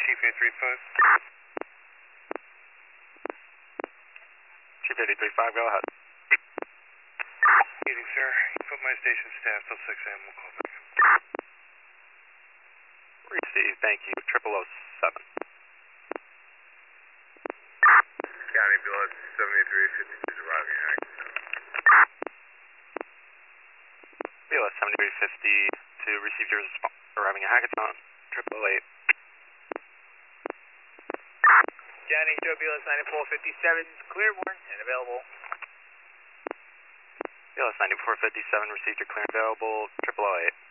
Chief 835. Chief 835, go ahead. Evening, sir. You put my station staff till 6 a.m. We'll call back. Receive, thank you. 0007. County Bill 7352 is arriving at Hackettstown. BLS 7352, received your response, arriving at Hackettstown, 888. Johnny, show BLS 9457, clearborn and available. BLS 9457, received your clear and available, 888.